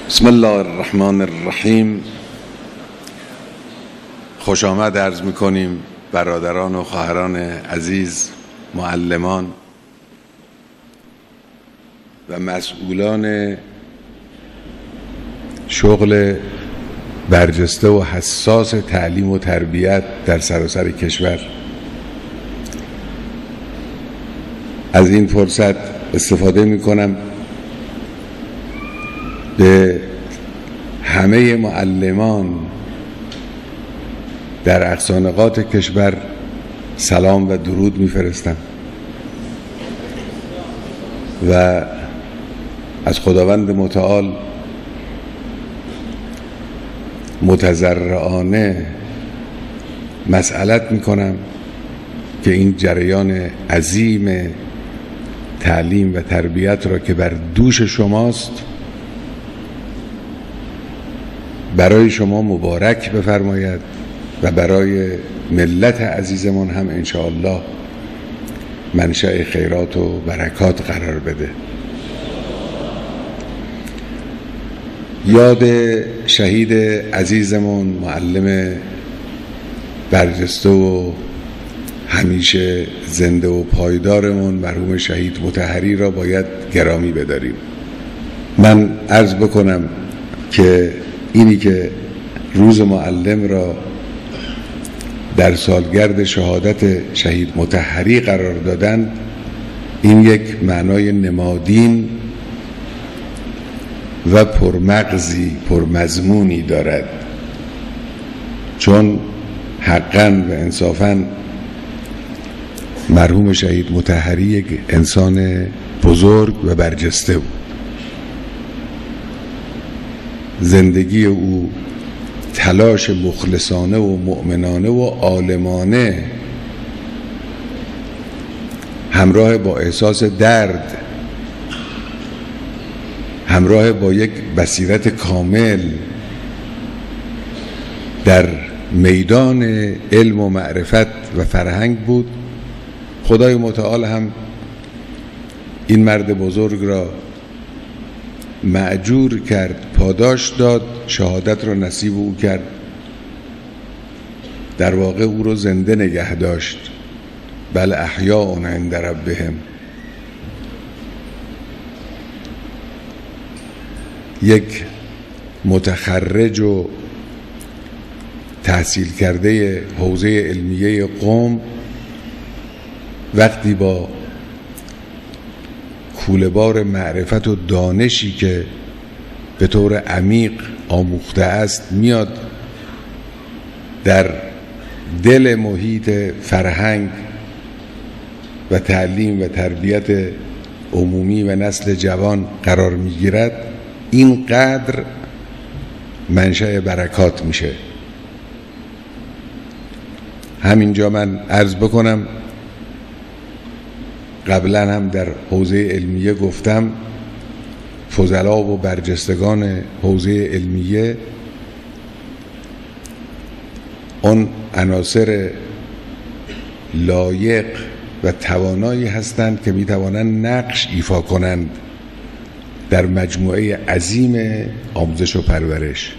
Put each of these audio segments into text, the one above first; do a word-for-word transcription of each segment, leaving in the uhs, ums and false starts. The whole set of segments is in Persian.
بسم الله الرحمن الرحیم. خوش آمد عرض می‌کنیم برادران و خواهران عزیز، معلمان و مسئولان شغل برجسته و حساس تعلیم و تربیت در سراسر کشور. از این فرصت استفاده می‌کنم به همه معلمان در اقصانقاط کشور سلام و درود میفرستم و از خداوند متعال متضرعانه مسئلت میکنم که این جریان عظیم تعلیم و تربیت را که بر دوش شماست برای شما مبارک بفرماید و برای ملت عزیزمان هم انشاءالله منشأ خیرات و برکات قرار بده. یاد شهید عزیزمون، معلم برجسته و همیشه زنده و پایدارمون مرحوم شهید مطهری را باید گرامی بداریم. من عرض بکنم که اینی که روز معلم را در سالگرد شهادت شهید مطهری قرار دادن، این یک معنای نمادین و پرمغزی پرمضمونی دارد، چون حقاً و انصافاً مرحوم شهید مطهری یک انسان بزرگ و برجسته بود. زندگی او تلاش مخلصانه و مؤمنانه و عالمانه همراه با احساس درد، همراه با یک بصیرت کامل در میدان علم و معرفت و فرهنگ بود. خدای متعال هم این مرد بزرگ را مأجور کرد، پاداش داد، شهادت را نصیب او کرد، در واقع او را زنده نگه داشت. بل احیاء عند ربهم. یک متخرج و تحصیل کرده حوزه علمیه قم وقتی با کوله‌بار معرفت و دانشی که به طور عمیق آموخته است میاد در دل محیط فرهنگ و تعلیم و تربیت عمومی و نسل جوان قرار میگیرد، اینقدر منشأ برکات میشه. همینجا من عرض بکنم، قبلا هم در حوزه علمیه گفتم، فضلا و برجستگان حوزه علمیه اون عناصر لایق و توانایی هستند که میتوانند نقش ایفا کنند در مجموعه عظیم آموزش و پرورش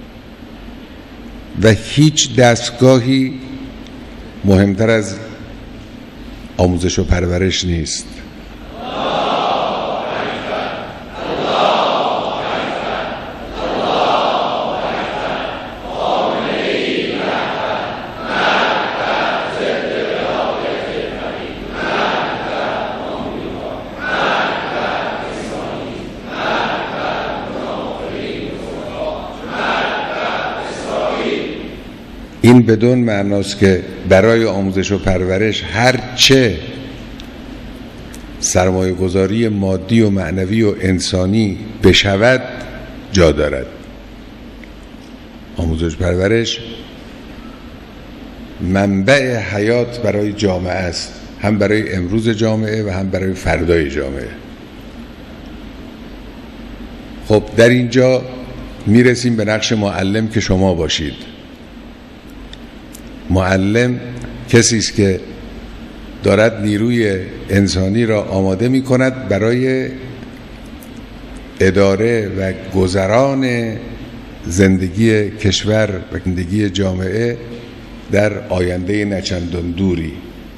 و هیچ دستگاهی مهمتر از آموزش و پرورش نیست. این بدون معناست که برای آموزش و پرورش هر چه سرمایه گذاری مادی و معنوی و انسانی بشود جا دارد. آموزش پرورش منبع حیات برای جامعه است، هم برای امروز جامعه و هم برای فردای جامعه. خب در اینجا میرسیم به نقش معلم که شما باشید. معلم کسی است که دارد نیروی انسانی را آماده می کند برای اداره و گذران زندگی کشور و زندگی جامعه در آینده نچندان دوری.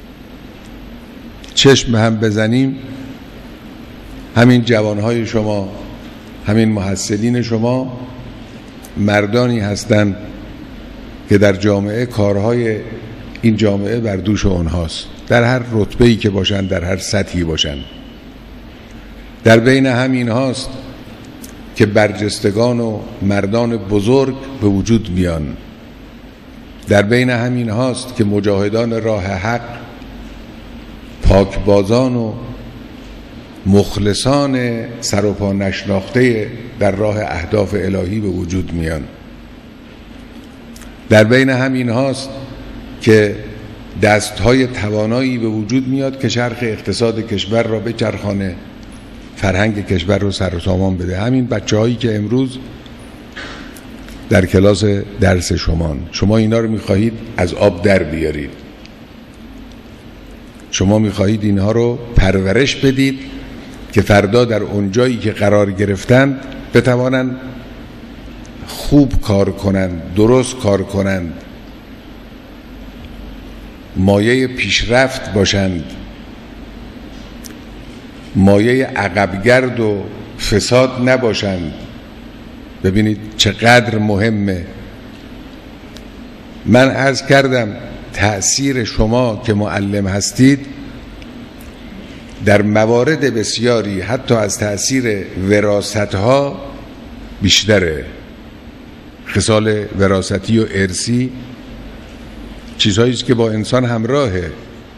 چشم هم بزنیم، همین جوانهای شما، همین محصلین شما مردانی هستند که در جامعه کارهای این جامعه بر دوش آنهاست، در هر رتبه‌ای که باشند، در هر سطحی باشند. در بین همین هاست که برجستگان و مردان بزرگ به وجود میان. در بین همین هاست که مجاهدان راه حق، پاکبازان و مخلصان سر و پا نشناخته در راه اهداف الهی به وجود میان. در بین همین هاست که دستهای توانایی به وجود میاد که چرخ اقتصاد کشور را به چرخانه، فرهنگ کشور رو سر و سامان بده. همین بچه هایی که امروز در کلاس درس شمان، شما اینا رو میخواهید از آب در بیارید، شما میخواهید اینها رو پرورش بدید که فردا در اون جایی که قرار گرفتند بتوانند خوب کار کنند، درست کار کنند، مایه پیشرفت باشند، مایه عقبگرد و فساد نباشند. ببینید چقدر مهمه. من عرض کردم تأثیر شما که معلم هستید در موارد بسیاری حتی از تأثیر وراثت‌ها بیشتره. خصال وراثتی و ارثی چیزهایی است که با انسان همراهه،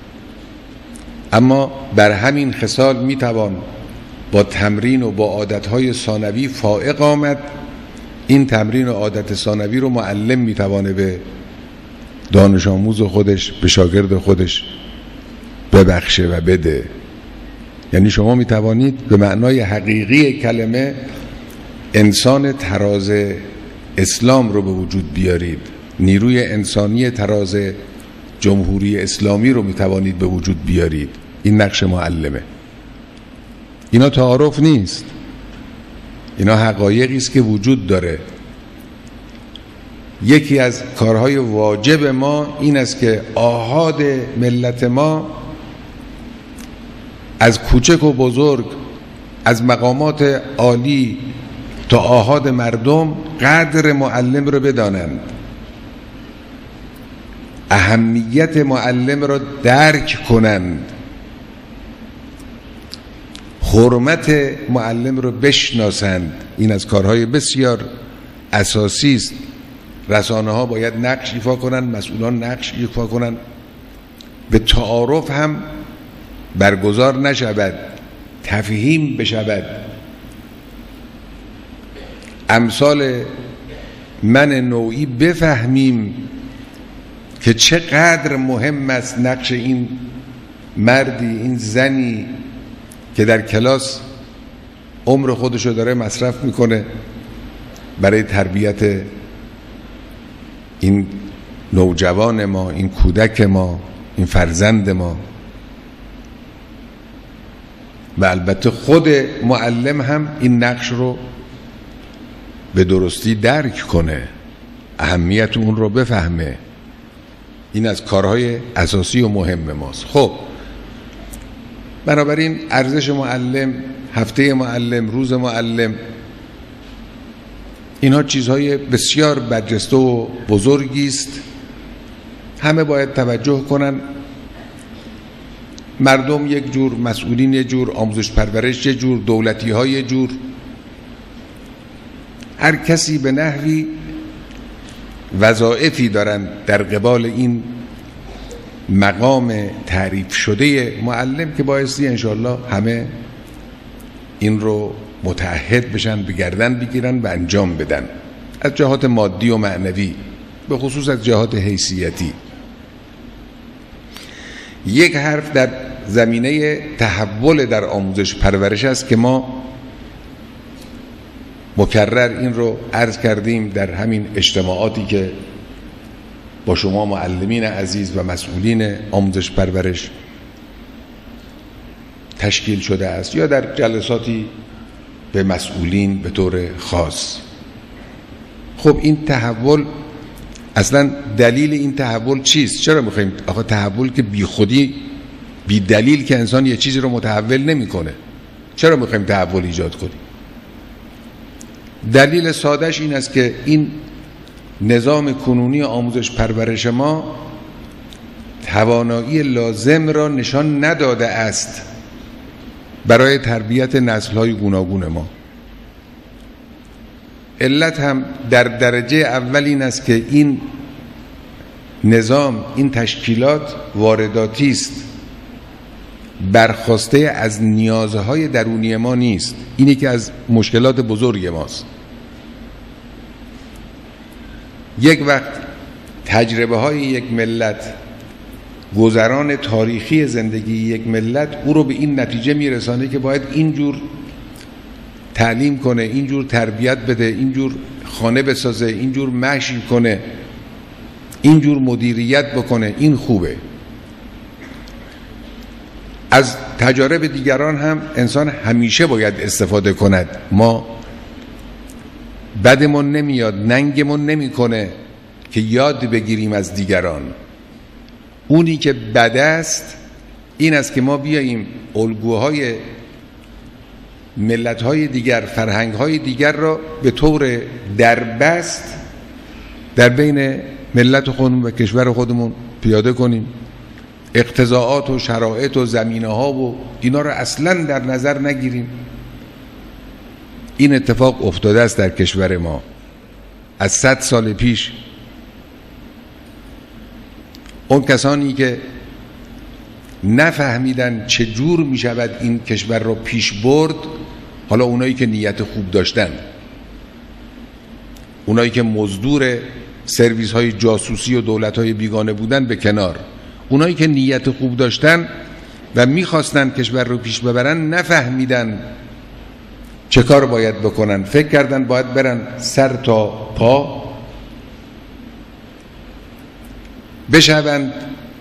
اما بر همین خصال میتوان با تمرین و با عادتهای ثانوی فائق آمد. این تمرین و عادت ثانوی رو معلم میتوانه به دانش آموز خودش، به شاگرد خودش ببخشه و بده. یعنی شما میتوانید به معنای حقیقی کلمه انسان تراز اسلام رو به وجود بیارید، نیروی انسانی تراز جمهوری اسلامی رو میتوانید به وجود بیارید. این نقش معلمه. اینا تعارف نیست، اینا حقایقی است که وجود داره. یکی از کارهای واجب ما این است که آحاد ملت ما از کوچک و بزرگ، از مقامات عالی تا آحاد مردم قدر معلم رو بدانند، اهمیت معلم را درک کنند، حرمت معلم رو بشناسند. این از کارهای بسیار اساسی است. رسانه ها باید نقش ایفا کنند، مسئولان نقش ایفا کنند. به تعارف هم برگزار نشود، تفهیم بشود. امثال من نوعی بفهمیم که چقدر مهم است نقش این مردی، این زنی که در کلاس عمر خودشو داره مصرف میکنه برای تربیت این نوجوان ما، این کودک ما، این فرزند ما. و البته خود معلم هم این نقش رو به درستی درک کنه، اهمیت اون رو بفهمه. این از کارهای اساسی و مهم ماست. خب بنابراین ارزش معلم، هفته معلم، روز معلم، اینها چیزهای بسیار برجسته و بزرگی است. همه باید توجه کنن. مردم یک جور، مسئولین یک جور، آموزش پرورش یک جور، دولتی ها یک جور، هر کسی به نحوی وظایفی دارن در قبال این مقام تعریف شده معلم که بایستی انشاءالله همه این رو متعهد بشن، به گردن بگیرن و انجام بدن، از جهات مادی و معنوی، به خصوص از جهات حیثیتی. یک حرف در زمینه تحول در آموزش پرورش است که ما مکرر این رو عرض کردیم در همین اجتماعاتی که با شما معلمین عزیز و مسئولین آموزش پرورش تشکیل شده است، یا در جلساتی به مسئولین به طور خاص. خب این تحول اصلا دلیل این تحول چیست؟ چرا میخوایم؟ آخه تحول که بی خودی بی دلیل که انسان یه چیزی رو متحول نمیکنه. چرا میخوایم تحول ایجاد کنیم؟ دلیل سادهش این است که این نظام کنونی آموزش پرورش ما توانایی لازم را نشان نداده است برای تربیت نسل‌های گوناگون ما. علت هم در درجه اول این است که این نظام، این تشکیلات وارداتی است، برخواسته از نیازهای درونی ما نیست. اینی که از مشکلات بزرگ ماست. یک وقت تجربه های یک ملت، گذران تاریخی زندگی یک ملت او رو به این نتیجه میرسانه که باید اینجور تعلیم کنه، اینجور تربیت بده، اینجور خانه بسازه، اینجور مشی کنه، اینجور مدیریت بکنه. این خوبه. از تجارب دیگران هم انسان همیشه باید استفاده کند. ما بدمون نمیاد، ننگمون نمیکنه که یاد بگیریم از دیگران. اونی که بد است این است که ما بیاییم الگوهای ملت‌های دیگر، فرهنگ‌های دیگر را به طور دربست در بین ملت خودمون و کشور خودمون پیاده کنیم. اقتضاعات و شرایط و زمینه‌ها و اینا را اصلاً در نظر نگیریم. این اتفاق افتاده است در کشور ما از صد سال پیش. اون کسانی که نفهمیدن چجور می شود این کشور را پیش برد، حالا اونایی که نیت خوب داشتن، اونایی که مزدور سرویس های جاسوسی و دولت های بیگانه بودن به کنار، اونایی که نیت خوب داشتن و میخواستن کشور رو پیش ببرن نفهمیدن چه کار باید بکنن. فکر کردن باید برن سر تا پا بشوند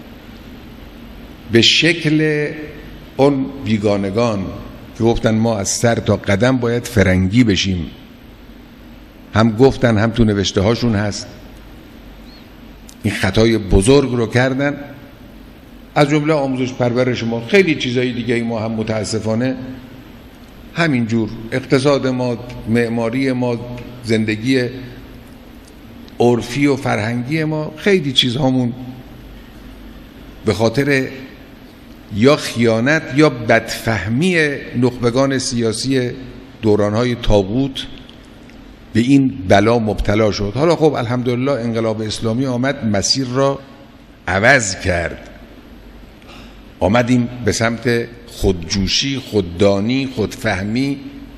به شکل اون بیگانگان که گفتن ما از سر تا قدم باید فرنگی بشیم. هم گفتن هم تو نوشته هاشون هست. این خطای بزرگ رو کردن. از جمله آموزش پرورش ما، خیلی چیزایی دیگه ما هم متاسفانه همینجور، اقتصاد ما، معماری ما، زندگی عرفی و فرهنگی ما، خیلی چیزهامون به خاطر یا خیانت یا بدفهمی نخبگان سیاسی دورانهای طاغوت به این بلا مبتلا شد. حالا خب الحمدلله انقلاب اسلامی آمد مسیر را عوض کرد. آمدیم به سمت خودجوشی، خوددانی، خودفهمی،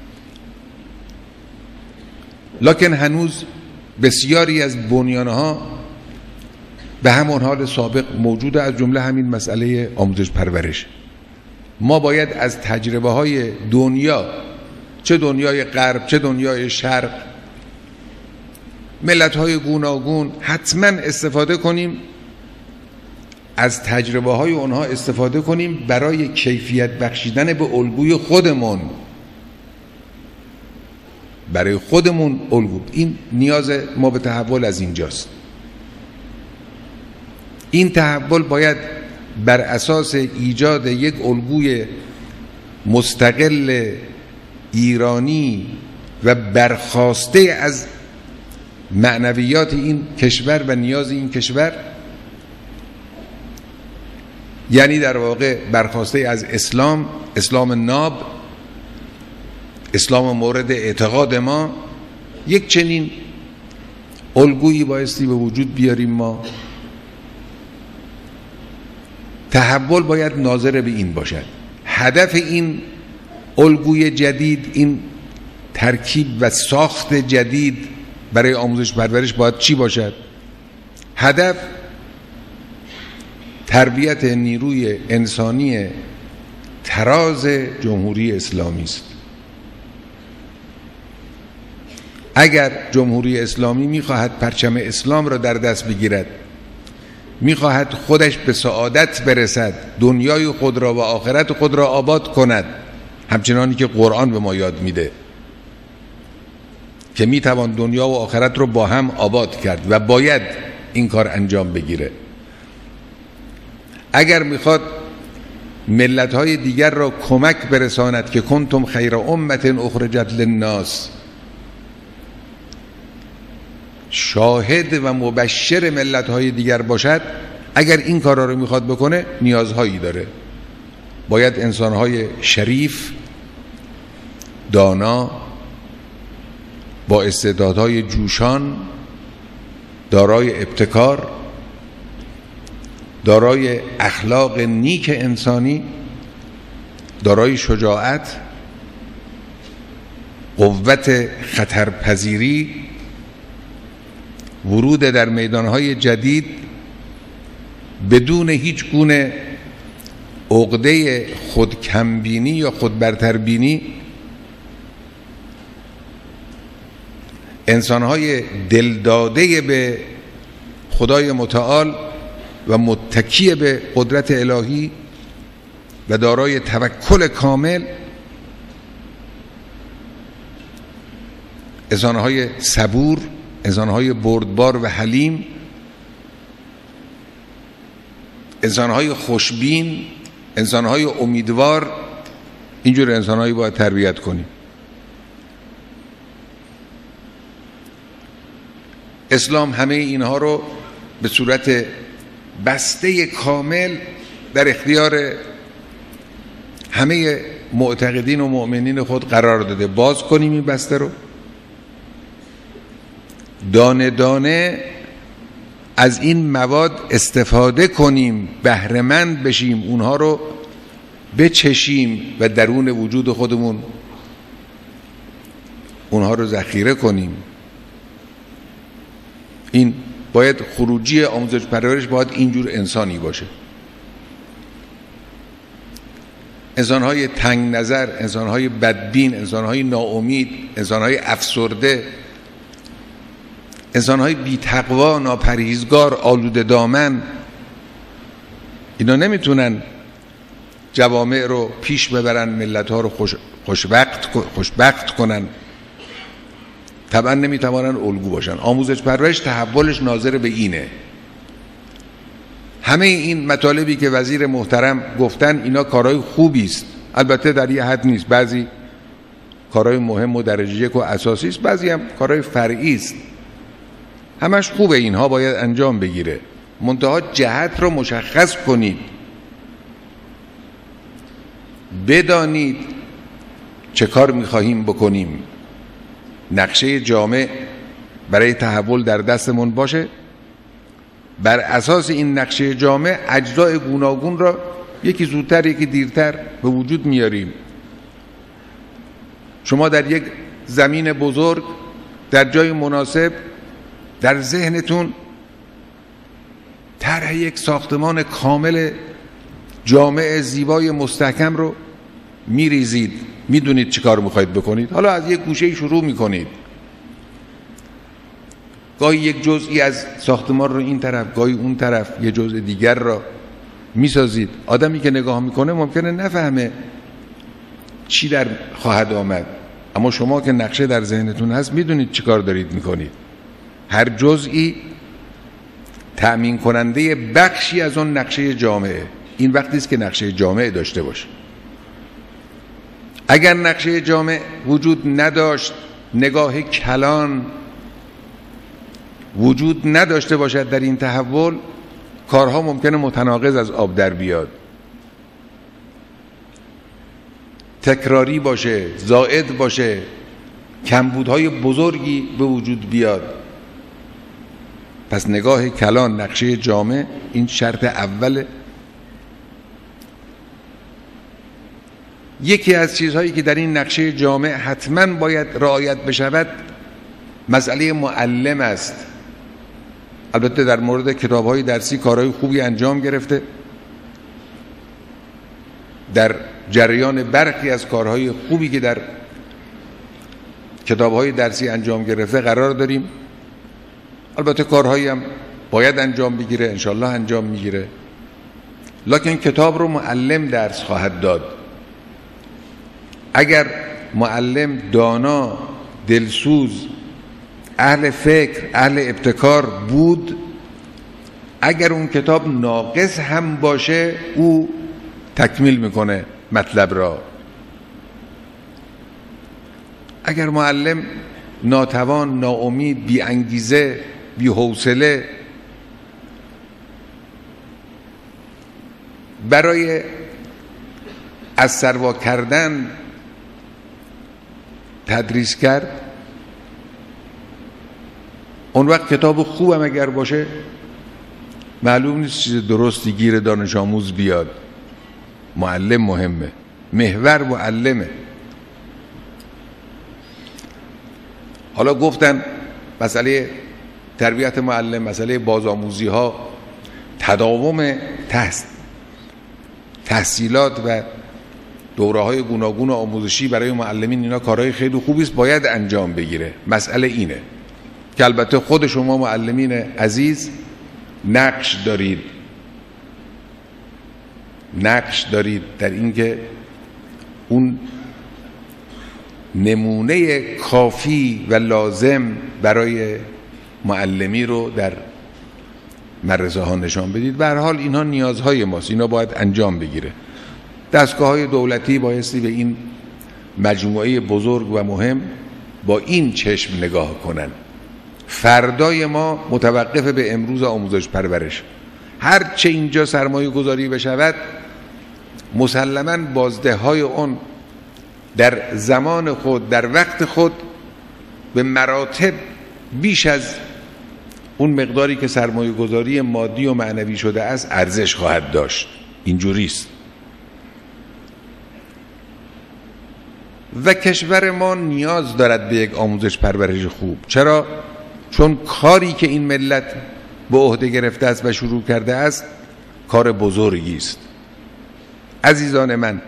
لکن هنوز بسیاری از بنیانها به همون حال سابق موجوده، از جمله همین مسئله آموزش پرورش. ما باید از تجربه های دنیا، چه دنیای غرب چه دنیای شرق، ملت های گوناگون، حتما استفاده کنیم. از تجربه های اونها استفاده کنیم برای کیفیت بخشیدن به الگوی خودمون، برای خودمون الگو. این نیاز ما به تحول از اینجاست. این تحول باید بر اساس ایجاد یک الگوی مستقل ایرانی و برخاسته از معنویات این کشور و نیاز این کشور، یعنی در واقع برخاسته از اسلام، اسلام ناب، اسلام مورد اعتقاد ما. یک چنین الگویی بایستی به وجود بیاریم. ما تحول باید ناظر به این باشد. هدف این الگوی جدید، این ترکیب و ساخت جدید برای آموزش پرورش باید چی باشد؟ هدف تربیت نیروی انسانی تراز جمهوری اسلامی است. اگر جمهوری اسلامی میخواهد پرچم اسلام را در دست بگیرد، میخواهد خودش به سعادت برسد، دنیای خود را و آخرت خود را آباد کند، همچنانی که قرآن به ما یاد میده، که میتوان دنیا و آخرت رو با هم آباد کرد و باید این کار انجام بگیره. اگر میخواد ملت‌های دیگر را کمک برساند که کنتم خیر امت اخرجت للناس، شاهد و مبشر ملت‌های دیگر باشد، اگر این کارا رو میخواد بکنه نیازهایی داره. باید انسان‌های شریف، دانا، با استعدادهای جوشان، دارای ابتکار، دارای اخلاق نیک انسانی، دارای شجاعت، قوت خطرپذیری، ورود در میدانهای جدید بدون هیچ گونه عقده خودکمبینی یا خودبرتربینی، انسانهای دلداده به خدای متعال و متکی به قدرت الهی و دارای توکل کامل، انسانهای صبور، انسانهای بردبار و حلیم، انسانهای خوشبین، انسانهای امیدوار. اینجور انسانهایی باید تربیت کنیم. اسلام همه اینها رو به صورت بسته کامل در اختیار همه معتقدین و مؤمنین خود قرار داده. باز کنیم این بسته رو، دانه دانه از این مواد استفاده کنیم، بهره مند بشیم، اونها رو بچشیم و درون وجود خودمون اونها رو ذخیره کنیم. این باید خروجی آموزش پرورش باید اینجور انسانی باشه. انسانهای تنگ نظر، انسانهای بدبین، انسانهای ناامید، انسانهای افسرده، انسانهای بی تقوا، ناپرهیزگار، آلوده دامن، اینا نمیتونن جوامع رو پیش ببرن، ملت‌ها رو خوش خوشبخت خوشبخت کنن، طبعا نمیتوانن الگو باشن. آموزش پرورش تحولش ناظر به اینه. همه این مطالبی که وزیر محترم گفتن اینا کارهای خوبی است، البته در یه حد نیست. بعضی کارهای مهم و درجه یک و اساسی است، بعضی هم کارهای فرعی است. همش خوبه، اینها باید انجام بگیره. منتها جهت رو مشخص کنید، بدانید چه کار میخواهیم بکنیم، نقشه جامع برای تحول در دستمون باشه. بر اساس این نقشه جامع اجزای گوناگون را یکی زودتر یکی دیرتر به وجود میاریم. شما در یک زمین بزرگ در جای مناسب در ذهنتون طرح یک ساختمان کامل جامع زیبای مستحکم رو میریزید، میدونید چی کار میخواید بکنید. حالا از یک گوشه شروع میکنید، گاهی یک جزئی از ساختمان رو این طرف، گاهی اون طرف یه جزء دیگر را میسازید. آدمی که نگاه میکنه ممکنه نفهمه چی در خواهد آمد، اما شما که نقشه در ذهنتون هست میدونید چی کار دارید میکنید. هر جزئی تأمین کننده بخشی از اون نقشه جامعه. این وقتی است که نقشه جامعه داشته باشه. اگر نقشه جامع وجود نداشت، نگاه کلان وجود نداشته باشد در این تحول، کارها ممکنه متناقض از آب در بیاد، تکراری باشه، زائد باشه، کمبودهای بزرگی به وجود بیاد. پس نگاه کلان، نقشه جامع، این شرط اوله. یکی از چیزهایی که در این نقشه جامع حتما باید رعایت بشود مسئله معلم است. البته در مورد کتاب‌های درسی کارهای خوبی انجام گرفته، در جریان برخی از کارهای خوبی که در کتاب‌های درسی انجام گرفته قرار داریم. البته کارهایی هم باید انجام بگیره، انشالله انجام میگیره، لکن کتاب رو معلم درس خواهد داد. اگر معلم دانا، دلسوز، اهل فکر، اهل ابتکار بود. اگر اون کتاب ناقص هم باشه او تکمیل میکنه مطلب را. اگر معلم ناتوان، ناامید، بی انگیزه، بی حوصله برای از سروا کردن تدریس کرد، اون وقت کتاب خوبم اگر باشه معلوم نیست چیز درستی گیر دانش آموز بیاد. معلم مهمه، محور معلمه. حالا گفتن مسئله تربیت معلم، مسئله بازآموزی ها، تداوم تحص... تحصیلات و دوره های گوناگون آموزشی برای معلمین، اینا کارهای خیلی خوبی است، باید انجام بگیره. مسئله اینه که البته خود شما معلمین عزیز نقش دارید، نقش دارید در اینکه اون نمونه کافی و لازم برای معلمی رو در مدرسه ها نشان بدید. به هر حال اینها نیازهای ماست، اینا باید انجام بگیره. دستگاه های دولتی بایستی به این مجموعه بزرگ و مهم با این چشم نگاه کنن. فردای ما متوقف به امروز آموزش پرورش. هر چه اینجا سرمایه گذاری بشود مسلماً بازده های اون در زمان خود، در وقت خود به مراتب بیش از اون مقداری که سرمایه گذاری مادی و معنوی شده است ارزش خواهد داشت. اینجوریست. و کشور ما نیاز دارد به یک آموزش پرورش خوب. چرا؟ چون کاری که این ملت به عهده گرفته است و شروع کرده است کار بزرگی است. عزیزان من،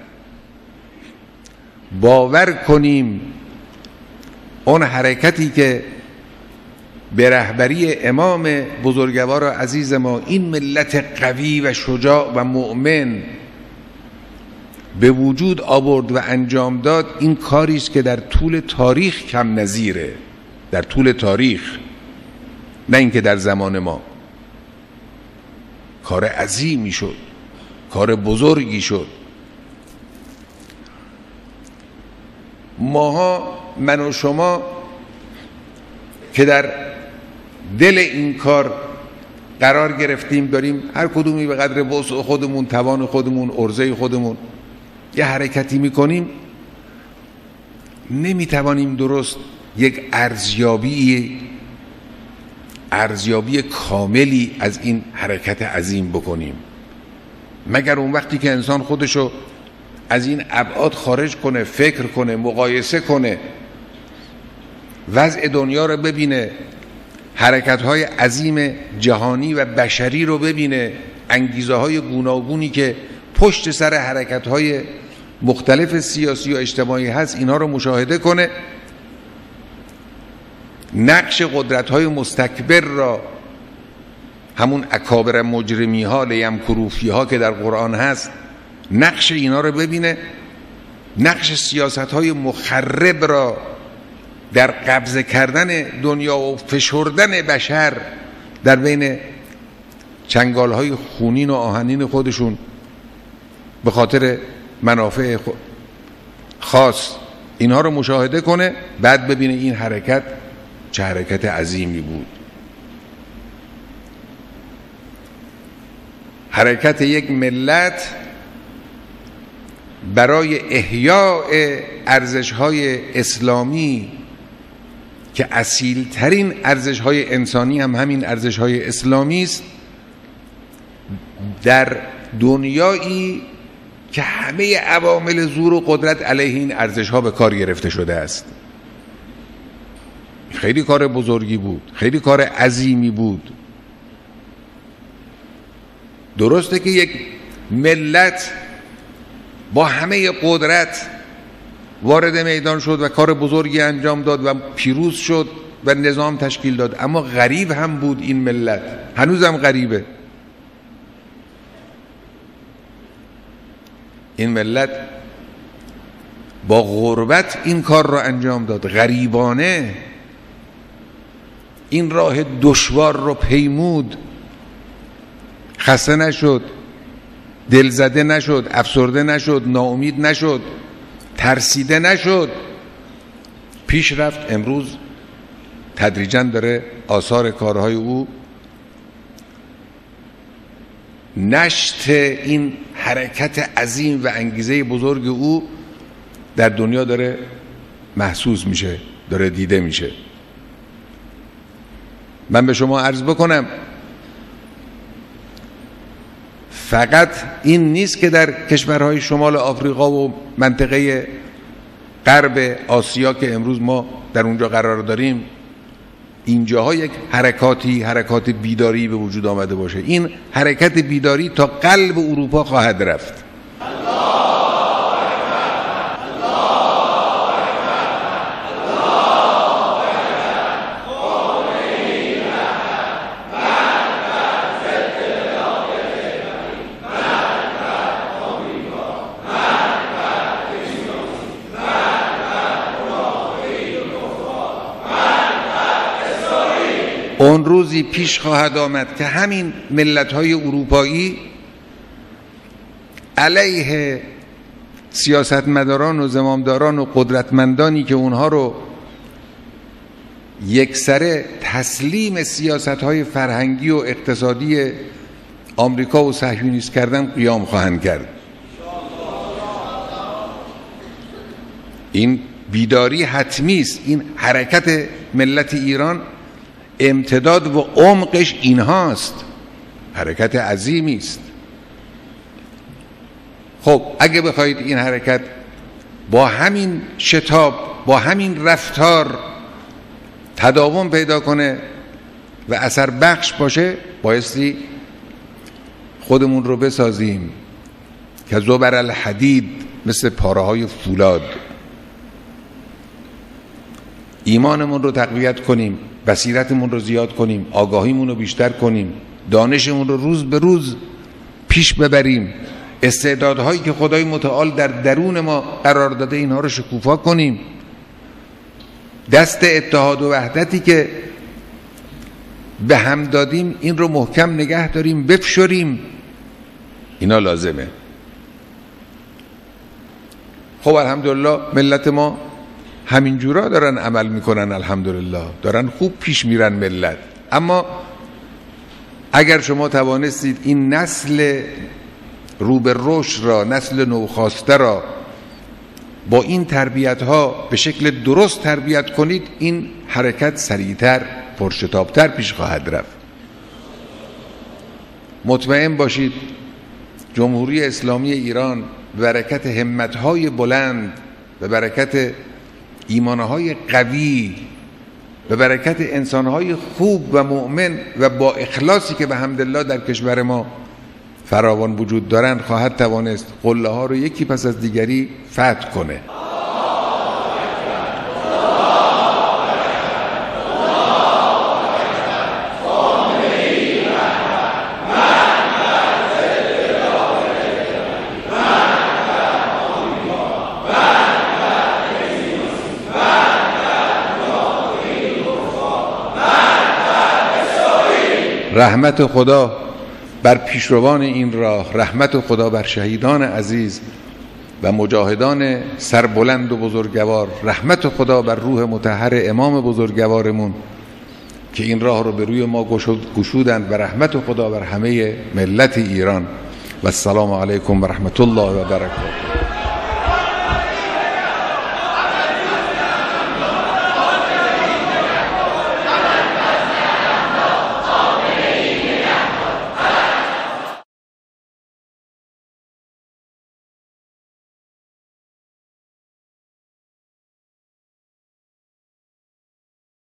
باور کنیم اون حرکتی که به رهبری امام بزرگوار عزیز ما این ملت قوی و شجاع و مؤمن به وجود آورد و انجام داد، این کاری است که در طول تاریخ کم نظیره. در طول تاریخ، نه اینکه در زمان ما. کار عظیمی شد، کار بزرگی شد. ماها، من و شما که در دل این کار قرار گرفتیم، داریم هر کدومی به قدر وسع خودمون، توان خودمون، عرضه خودمون یه حرکتی میکنیم. نمیتوانیم درست یک ارزیابی ارزیابی کاملی از این حرکت عظیم بکنیم، مگر اون وقتی که انسان خودشو از این ابعاد خارج کنه، فکر کنه، مقایسه کنه، وضع دنیا رو ببینه، حرکت‌های عظیم جهانی و بشری رو ببینه، انگیزه‌های گوناگونی که پشت سر حرکت‌های مختلف سیاسی و اجتماعی هست، اینها رو مشاهده کنه، نقش قدرت‌های مستکبر را، همون اکابر مجرمی ها، لیمکروا فیها که در قرآن هست، نقش اینا رو ببینه، نقش سیاست های مخرب را در قبضه کردن دنیا و فشردن بشر در بین چنگال های خونین و آهنین خودشون به خاطر منافع خاص، اینها رو مشاهده کنه، بعد ببینه این حرکت چه حرکت عظیمی بود. حرکت یک ملت برای احیاء ارزش‌های اسلامی که اصیل‌ترین ارزش‌های انسانی هم همین ارزش‌های اسلامی است، در دنیایی که همه عوامل زور و قدرت علیه این ارزش‌ها به کار گرفته شده است. خیلی کار بزرگی بود، خیلی کار عظیمی بود. درسته که یک ملت با همه قدرت وارد میدان شد و کار بزرگی انجام داد و پیروز شد و نظام تشکیل داد، اما غریب هم بود این ملت، هنوزم غریبه. این ملت با غربت این کار را انجام داد، غریبانه. این راه دشوار رو پیمود، خسته نشد، دلزده نشد، افسرده نشد، ناامید نشد، ترسیده نشد، پیش رفت. امروز تدریجاً داره آثار کارهای او، نشت این حرکت عظیم و انگیزه بزرگ او در دنیا داره محسوس میشه، داره دیده میشه. من به شما عرض بکنم فقط این نیست که در کشورهای شمال آفریقا و منطقه غرب آسیا که امروز ما در اونجا قرار داریم اینجاها یک حرکاتی حرکات بیداری به وجود آمده باشه. این حرکت بیداری تا قلب اروپا خواهد رفت. اون روزی پیش خواهد آمد که همین ملت‌های اروپایی علیه سیاستمداران و زمامداران و قدرتمندانی که اونها رو یکسره تسلیم سیاست‌های فرهنگی و اقتصادی آمریکا و صهیونیست کردن قیام خواهند کرد. این بیداری حتمی است. این حرکت ملت ایران امتداد و عمقش اینهاست، حرکت عظیمی است. خب اگه بخواید این حرکت با همین شتاب، با همین رفتار تداوم پیدا کنه و اثر بخش باشه، بایستی خودمون رو بسازیم که زبر الحدید، مثل پاره های فولاد. ایمانمون رو تقویت کنیم، بصیرتمون رو زیاد کنیم، آگاهیمون رو بیشتر کنیم، دانشمون رو روز به روز پیش ببریم، استعدادهایی که خدای متعال در درون ما قرار داده اینها رو شکوفا کنیم، دست اتحاد و وحدتی که به هم دادیم این رو محکم نگه داریم، بفشاریم. اینا لازمه. خب الحمدلله ملت ما همینجورا دارن عمل میکنن، الحمدلله دارن خوب پیش میرن ملت. اما اگر شما توانستید این نسل رو به رشد را، نسل نوخاسته را با این تربیت ها به شکل درست تربیت کنید، این حرکت سریعتر، پرشتابتر پیش خواهد رفت. مطمئن باشید جمهوری اسلامی ایران به برکت همت‌های بلند، به برکت ایمانهای قوی، به برکت انسانهای خوب و مؤمن و با اخلاصی که به حمدالله در کشور ما فراوان وجود دارند، خواهد توانست قله ها رو یکی پس از دیگری فتح کنه. رحمت خدا بر پیشروان این راه، رحمت خدا بر شهیدان عزیز و مجاهدان سربلند و بزرگوار، رحمت خدا بر روح مطهر امام بزرگوارمون که این راه رو به روی ما گشودند، و رحمت خدا بر همه ملت ایران. و السلام علیکم و رحمت الله و برکاته.